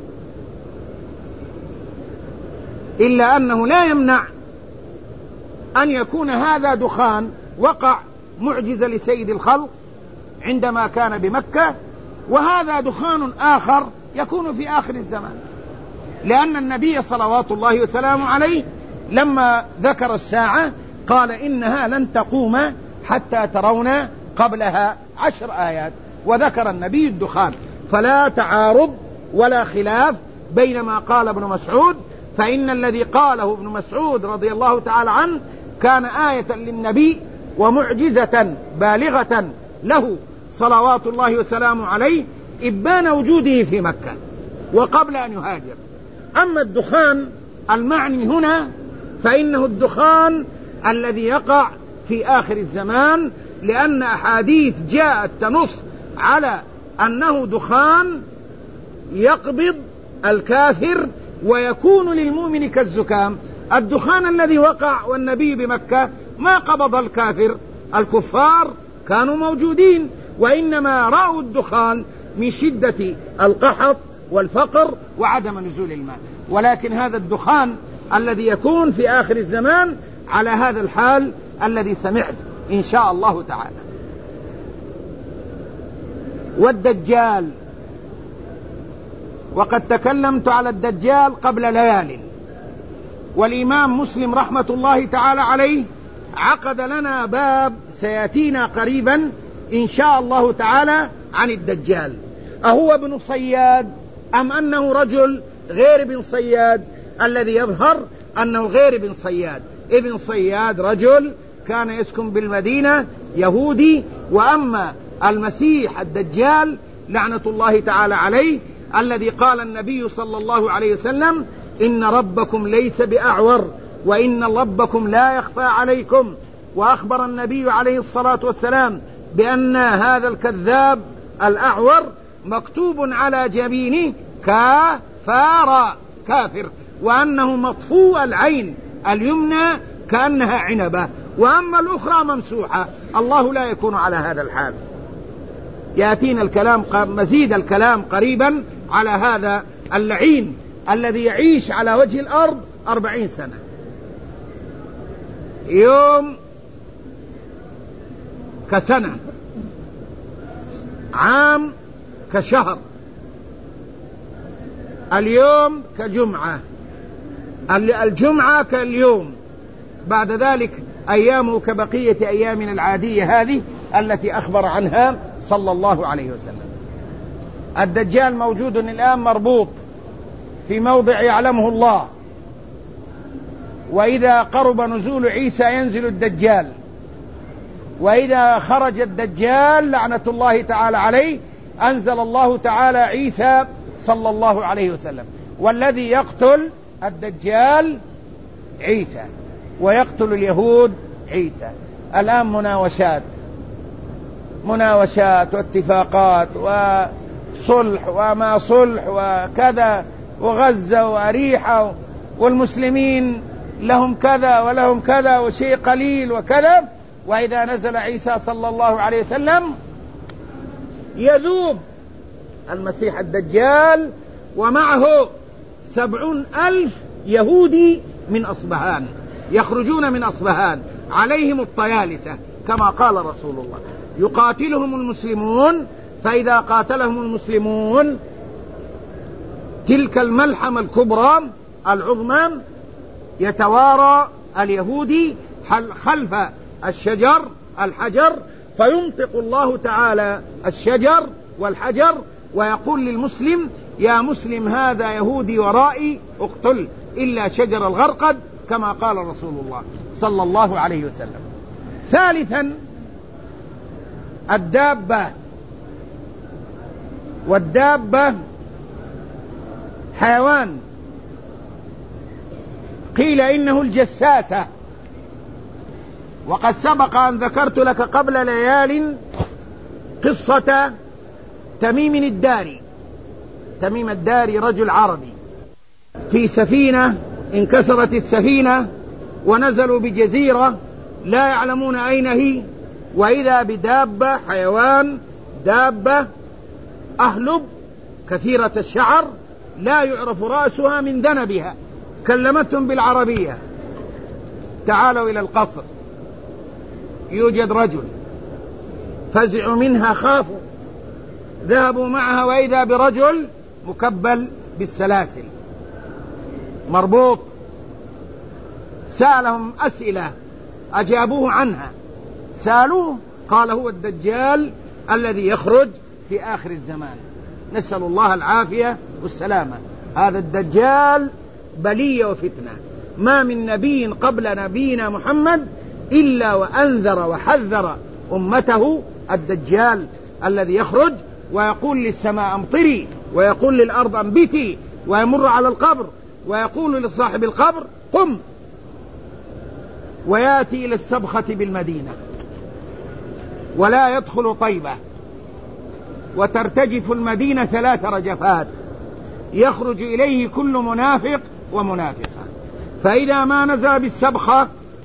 إلا أنه لا يمنع أن يكون هذا دخان وقع معجزة لسيد الخلق عندما كان بمكة، وهذا دخان آخر يكون في آخر الزمان، لأن النبي صلوات الله وسلامه عليه لما ذكر الساعة قال: إنها لن تقوم حتى ترون قبلها 10 آيات، وذكر النبي الدخان. فلا تعارض ولا خلاف بين ما قال ابن مسعود، فإن الذي قاله ابن مسعود رضي الله تعالى عنه كان آية للنبي ومعجزة بالغة له صلوات الله وسلامه عليه إبان وجوده في مكة وقبل أن يهاجر. أما الدخان المعني هنا فإنه الدخان الذي يقع في آخر الزمان، لأن أحاديث جاءت تنص على أنه دخان يقبض الكافر ويكون للمؤمن كالزكام. الدخان الذي وقع والنبي بمكة ما قبض الكافر، الكفار كانوا موجودين، وإنما رأوا الدخان من شدة القحط والفقر وعدم نزول الماء. ولكن هذا الدخان الذي يكون في آخر الزمان على هذا الحال الذي سمعت إن شاء الله تعالى. والدجال، وقد تكلمت على الدجال قبل ليال، والإمام مسلم رحمة الله تعالى عليه عقد لنا باب سيأتينا قريبا إن شاء الله تعالى عن الدجال. أهو ابن صياد أم أنه رجل غير ابن صياد؟ الذي يظهر أنه غير ابن صياد. ابن صياد رجل كان يسكن بالمدينة، يهودي. وأما المسيح الدجال لعنة الله تعالى عليه الذي قال النبي صلى الله عليه وسلم: إن ربكم ليس بأعور وإن ربكم لا يخفى عليكم. وأخبر النبي عليه الصلاة والسلام بأن هذا الكذاب الأعور مكتوب على جبينه كافر، كافر، وأنه مطفوء العين اليمنى كأنها عنبة، وأما الأخرى ممسوحة. الله لا يكون على هذا الحال. يأتينا الكلام مزيد الكلام قريبا على هذا اللعين الذي يعيش على وجه الأرض 40 سنة، يوم كسنة، عام كشهر، اليوم كجمعة، الجمعة كاليوم، بعد ذلك أيامه كبقية أيامنا العادية هذه التي أخبر عنها صلى الله عليه وسلم. الدجال موجود الآن مربوط في موضع يعلمه الله، وإذا قرب نزول عيسى ينزل الدجال، وإذا خرج الدجال لعنة الله تعالى عليه أنزل الله تعالى عيسى صلى الله عليه وسلم. والذي يقتل الدجال عيسى، ويقتل اليهود عيسى. الآن مناوشات واتفاقات وصلح وما صلح وكذا، وغزة وأريحة، والمسلمين لهم كذا ولهم كذا وشيء قليل وكذا. وإذا نزل عيسى صلى الله عليه وسلم يذوب المسيح الدجال ومعه 70,000 يهودي من أصبهان، يخرجون من أصبهان عليهم الطيالسة كما قال رسول الله: يقاتلهم المسلمون، فإذا قاتلهم المسلمون تلك الملحمة الكبرى العظمى يتوارى اليهودي خلف الحجر، فينطق الله تعالى الشجر والحجر ويقول للمسلم: يا مسلم هذا يهودي ورائي اقتل إلا شجر الغرقد، كما قال رسول الله صلى الله عليه وسلم. ثالثا الدابة، والدابة حيوان قيل إنه الجساسة. وقد سبق أن ذكرت لك قبل ليال قصة تميم الداري. تميم الداري رجل عربي في سفينة، انكسرت السفينة ونزلوا بجزيرة لا يعلمون أين هي، وإذا بدابة، حيوان، دابة أهلب كثيرة الشعر لا يعرف رأسها من ذنبها. كلمتهم بالعربية: تعالوا إلى القصر، يوجد رجل. فزعوا منها، خافوا، ذهبوا معها، وإذا برجل مكبل بالسلاسل مربوط. سألهم أسئلة أجابوه عنها. سألوه قال: هو الدجال الذي يخرج في آخر الزمان، نسأل الله العافية والسلامة. هذا الدجال بلية وفتنة، ما من نبي قبل نبينا محمد إلا وأنذر وحذر أمته الدجال الذي يخرج ويقول للسماء أمطري، ويقول للأرض أنبتي، ويمر على القبر ويقول لصاحب القبر قم، ويأتي إلى السبخة بالمدينة ولا يدخل طيبة، وترتجف المدينة 3 رجفات يخرج إليه كل منافق ومنافقة. فإذا ما نزل بالسبخة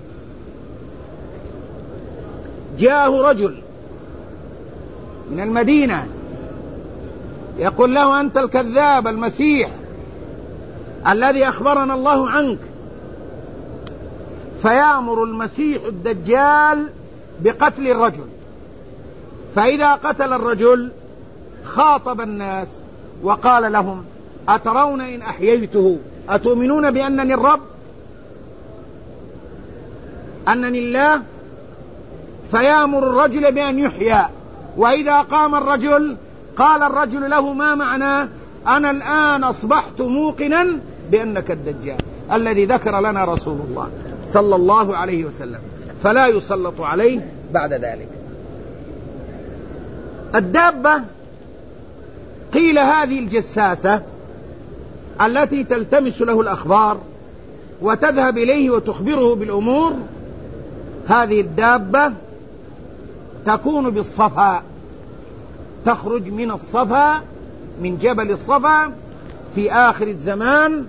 جاءه رجل من المدينة يقول له: أنت الكذاب المسيح الذي أخبرنا الله عنك. فيأمر المسيح الدجال بقتل الرجل. فإذا قتل الرجل خاطب الناس وقال لهم: أترون إن أحييته أتؤمنون بأنني الرب، أنني الله؟ فيأمر الرجل بأن يحيى. وإذا قام الرجل قال الرجل له: ما معناه؟ أنا الآن أصبحت موقنا بأنك الدجال الذي ذكر لنا رسول الله صلى الله عليه وسلم. فلا يسلط عليه بعد ذلك. الدابة قيل هذه الجساسة التي تلتمس له الأخبار وتذهب إليه وتخبره بالأمور. هذه الدابة تكون بالصفا، تخرج من الصفا، من جبل الصفا في آخر الزمان،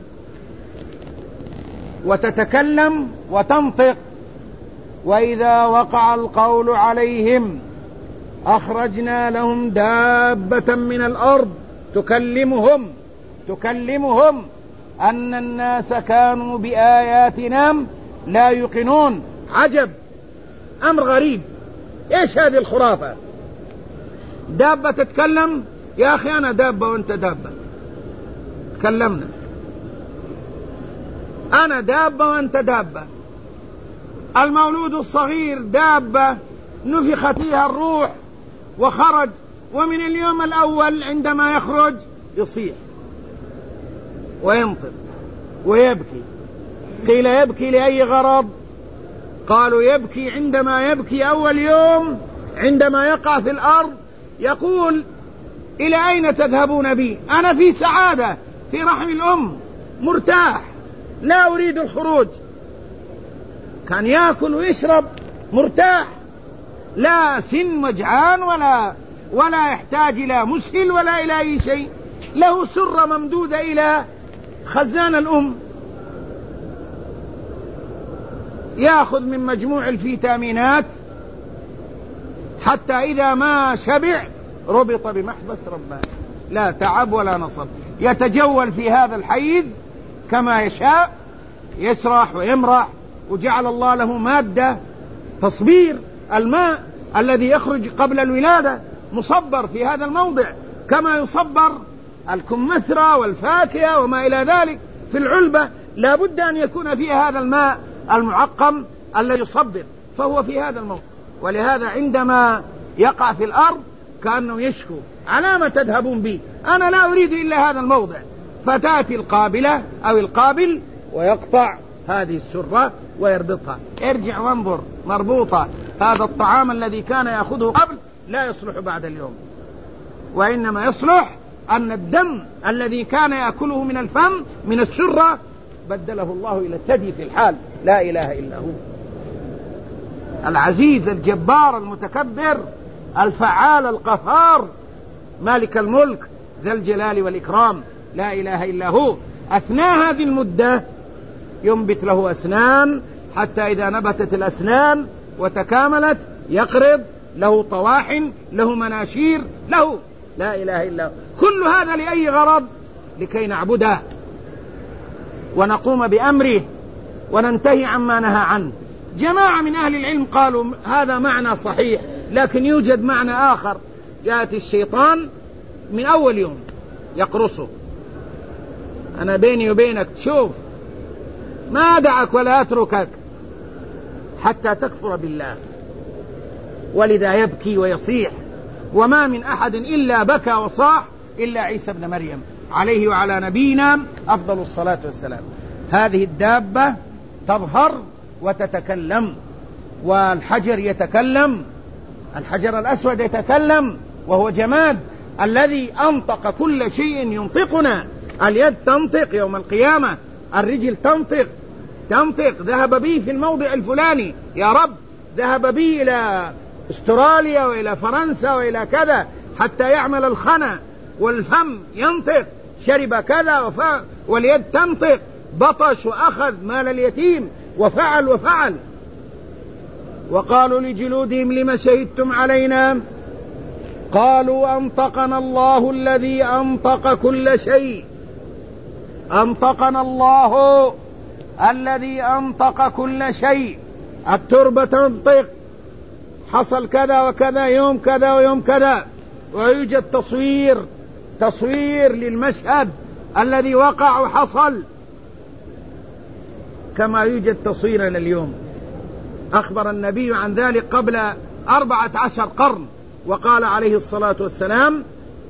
وتتكلم وتنطق. وإذا وقع القول عليهم أخرجنا لهم دابة من الأرض تكلمهم أن الناس كانوا بآياتنا لا يوقنون. عجب، أمر غريب، إيش هذه الخرافة؟ دابة تتكلم؟ يا أخي أنا دابة وأنت دابة، تكلمنا. أنا دابة وأنت دابة. المولود الصغير دابة نفخت فيها الروح وخرج، ومن اليوم الأول عندما يخرج يصيح وينطق ويبكي. قيل يبكي لأي غرض؟ قالوا يبكي عندما يبكي أول يوم عندما يقع في الأرض يقول: إلى أين تذهبون بي؟ أنا في سعادة في رحم الأم، مرتاح، لا أريد الخروج. كان يأكل ويشرب مرتاح، لا سن وجعان ولا يحتاج إلى مسهل ولا إلى أي شيء، له سرة ممدودة إلى خزان الأم، يأخذ من مجموع الفيتامينات حتى إذا ما شبع ربط بمحبس رباني، لا تعب ولا نصب، يتجول في هذا الحيز كما يشاء، يسرح ويمرح. وجعل الله له مادة تصبير الماء الذي يخرج قبل الولادة مصبر في هذا الموضع، كما يصبر الكمثرى والفاكهة وما إلى ذلك في العلبة، لا بد أن يكون فيها هذا الماء المعقم الذي يصبر، فهو في هذا الموضع. ولهذا عندما يقع في الأرض كأنه يشكو: على ما تذهبون بي؟ أنا لا أريد إلا هذا الموضع. فتأتي القابلة أو القابل ويقطع هذه السرة ويربطها. ارجع وانظر مربوطة. هذا الطعام الذي كان يأخذه قبل لا يصلح بعد اليوم، وإنما يصلح أن الدم الذي كان يأكله من الفم من السرة بدله الله إلى الثدي في الحال. لا إله إلا هو العزيز الجبار المتكبر الفعال القهار مالك الملك ذا الجلال والإكرام. لا إله إلا هو. أثناء هذه المدة ينبت له أسنان، حتى إذا نبتت الأسنان وتكاملت يقرض، له طواحن، له مناشير، له. لا إله إلا هو. كل هذا لأي غرض؟ لكي نعبده ونقوم بأمره وننتهي عما نهى عنه. جماعة من أهل العلم قالوا هذا معنى صحيح، لكن يوجد معنى آخر. يأتي الشيطان من أول يوم يقرصه: أنا بيني وبينك شوف ما أدعك ولا أتركك حتى تكفر بالله. ولذا يبكي ويصيح. وما من أحد إلا بكى وصاح إلا عيسى ابن مريم عليه وعلى نبينا أفضل الصلاة والسلام. هذه الدابة تظهر وتتكلم، والحجر يتكلم، الحجر الأسود يتكلم وهو جماد الذي أنطق كل شيء ينطقنا. اليد تنطق يوم القيامة، الرجل تنطق ذهب بي في الموضع الفلاني يا رب، ذهب بي إلى استراليا وإلى فرنسا وإلى كذا، حتى يعمل الخنا والفم ينطق، شرب كذا واليد تنطق، بطش وأخذ مال اليتيم وفعل. وقالوا لجلودهم لم شهدتم علينا؟ قالوا أنطقنا الله الذي أنطق كل شيء. أنطقنا الله الذي أنطق كل شيء. التربة تنطق، حصل كذا وكذا يوم كذا ويوم كذا، ويوجد تصوير للمشهد الذي وقع وحصل، كما يوجد تصويرنا اليوم. أخبر النبي عن ذلك قبل 14 قرن، وقال عليه الصلاة والسلام: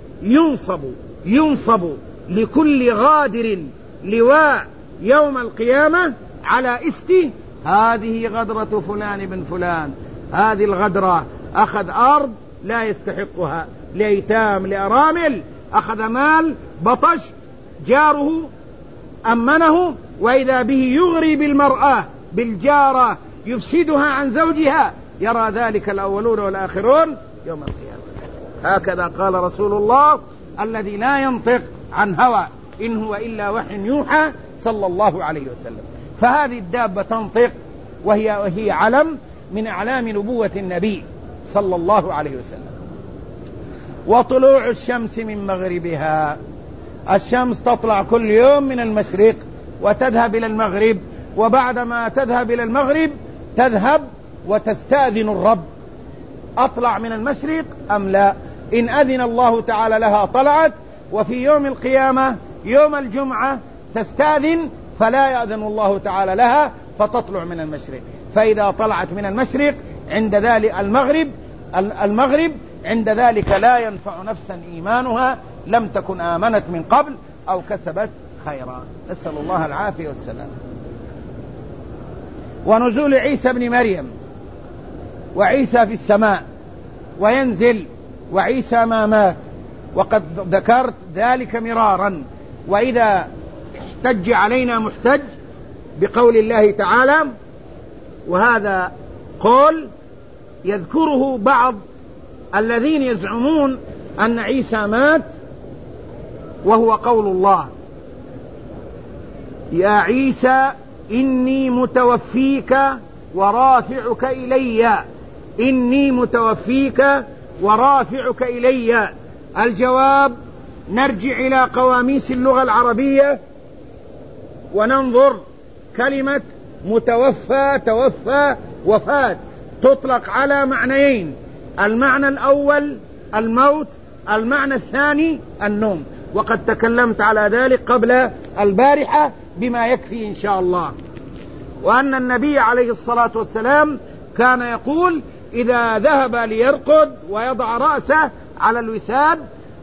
ينصب لكل غادر لواء يوم القيامة على هذه غدرة فلان بن فلان. هذه الغدرة أخذ أرض لا يستحقها، لأيتام لأرامل، أخذ مال، بطش، جاره أمنه، وإذا به يغري بالمرأة بالجارة يفسدها عن زوجها، يرى ذلك الأولون والآخرون يوم القيامة. هكذا قال رسول الله الذي لا ينطق عن هوى، إن هو إلا وحي يوحى، صلى الله عليه وسلم. فهذه الدابة تنطق، وهي علم من أعلام نبوة النبي صلى الله عليه وسلم. وطلوع الشمس من مغربها. الشمس تطلع كل يوم من المشرق وتذهب إلى المغرب، وبعدما تذهب إلى المغرب تذهب وتستأذن الرب: أطلع من المشرق أم لا؟ إن أذن الله تعالى لها طلعت. وفي يوم القيامة يوم الجمعة تستأذن فلا يأذن الله تعالى لها فتطلع من المشرق. فإذا طلعت من المشرق عند ذلك المغرب عند ذلك لا ينفع نفسا إيمانها لم تكن آمنت من قبل أو كسبت خيرا. نسأل الله العافية والسلام. ونزول عيسى بن مريم، وعيسى في السماء وينزل، وعيسى ما مات، وقد ذكرت ذلك مرارا. وإذا احتج علينا محتج بقول الله تعالى، وهذا قول يذكره بعض الذين يزعمون أن عيسى مات، وهو قول الله: يا عيسى إني متوفيك ورافعك إلي. إني متوفيك ورافعك إلي. الجواب: نرجع إلى قواميس اللغة العربية وننظر. كلمة متوفى، توفى، وفاة، تطلق على معنيين: المعنى الأول الموت، المعنى الثاني النوم، وقد تكلمت على ذلك قبل البارحة بما يكفي إن شاء الله. وأن النبي عليه الصلاة والسلام كان يقول إذا ذهب ليرقد ويضع رأسه على الوساد: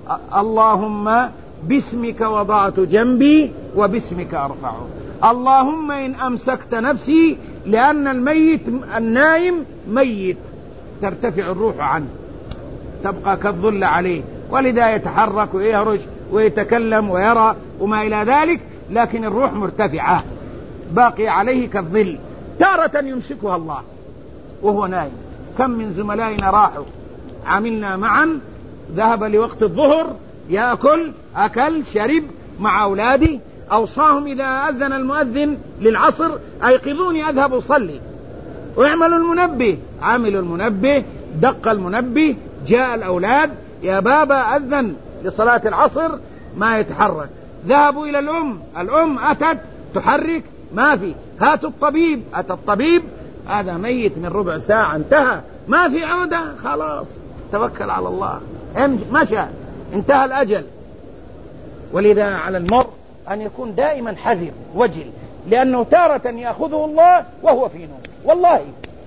اللهم باسمك وضعت جنبي وباسمك أرفعه. اللهم إن أمسكت نفسي، لأن الميت النائم ميت ترتفع الروح عنه، تبقى كالظل عليه، ولذا يتحرك ويهرج ويتكلم ويرى وما إلى ذلك، لكن الروح مرتفعة باقي عليه كالظل. تارة يمسكها الله وهو نائم. كم من زملائنا راحوا عملنا معا، ذهب لوقت الظهر يأكل، أكل شرب مع أولادي، أوصاهم إذا أذن المؤذن للعصر: أيقظوني أذهب أصلي، واعملوا المنبه. عملوا المنبه، دق المنبه، جاء الأولاد: يا بابا أذن لصلاة العصر، ما يتحرك. ذهبوا إلى الأم أتت تحرك، ما في. هاتوا الطبيب، أتى الطبيب: هذا ميت من ربع ساعة، انتهى، ما في عودة، خلاص توكل على الله، مشى، انتهى الأجل. ولذا على المرء أن يكون دائما حذر وجل، لأنه تارة يأخذه الله وهو في نوم، والله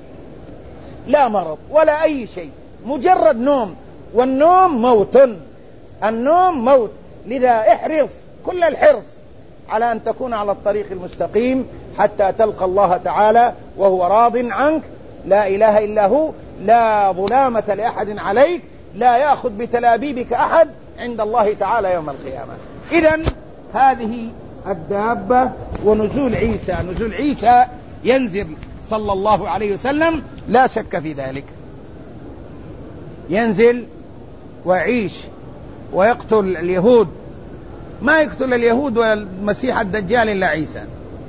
لا مرض ولا أي شيء، مجرد نوم، والنوم موت، النوم موت. لذا احرص كل الحرص على أن تكون على الطريق المستقيم حتى تلقى الله تعالى وهو راض عنك، لا إله إلا هو، لا ظلامة لأحد عليك، لا يأخذ بتلابيبك أحد عند الله تعالى يوم القيامة. إذن هذه الدابة. ونزول عيسى، نزول عيسى ينزل صلى الله عليه وسلم لا شك في ذلك، ينزل ويعيش ويقتل اليهود. ما يقتل اليهود والمسيح الدجال إلا عيسى.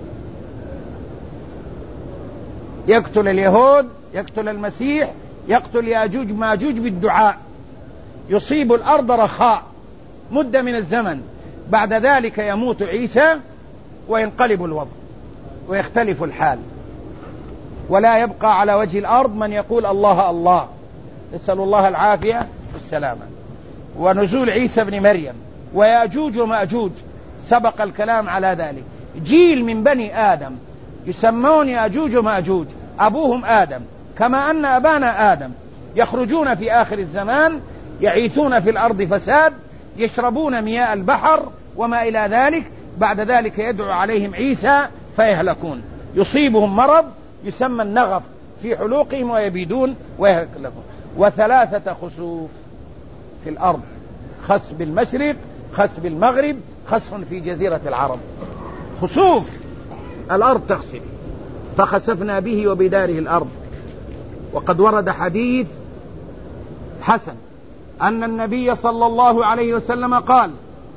يقتل اليهود، يقتل المسيح، يقتل ياجوج ماجوج بالدعاء. يصيب الأرض رخاء مدة من الزمن، بعد ذلك يموت عيسى وينقلب الوضع ويختلف الحال، ولا يبقى على وجه الأرض من يقول الله الله. نسأل الله العافية والسلامة. ونزول عيسى بن مريم وياجوج وماجوج سبق الكلام على ذلك. جيل من بني آدم يسمون ياجوج وماجوج، أبوهم آدم، كما أن أبانا آدم، يخرجون في آخر الزمان يعيثون في الأرض فساد، يشربون مياه البحر وما إلى ذلك. بعد ذلك يدعو عليهم عيسى فيهلكون، يصيبهم مرض يسمى النغف في حلوقهم ويبيدون ويهلكون. وثلاثة خسوف في الأرض: خسف بالمشرق، خسف بالمغرب، خسف في جزيرة العرب. خسوف الأرض تخسف، فخسفنا به وبداره الأرض. وقد ورد حديث حسن أن النبي صلى الله عليه وسلم قال: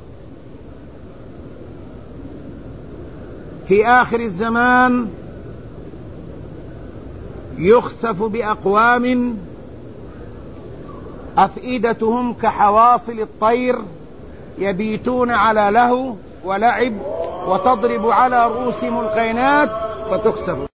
في آخر الزمان يخسف بأقوام أفئدتهم كحواصل الطير، يبيتون على لهو ولعب، وتضرب على رؤوسهم القينات فتخسف.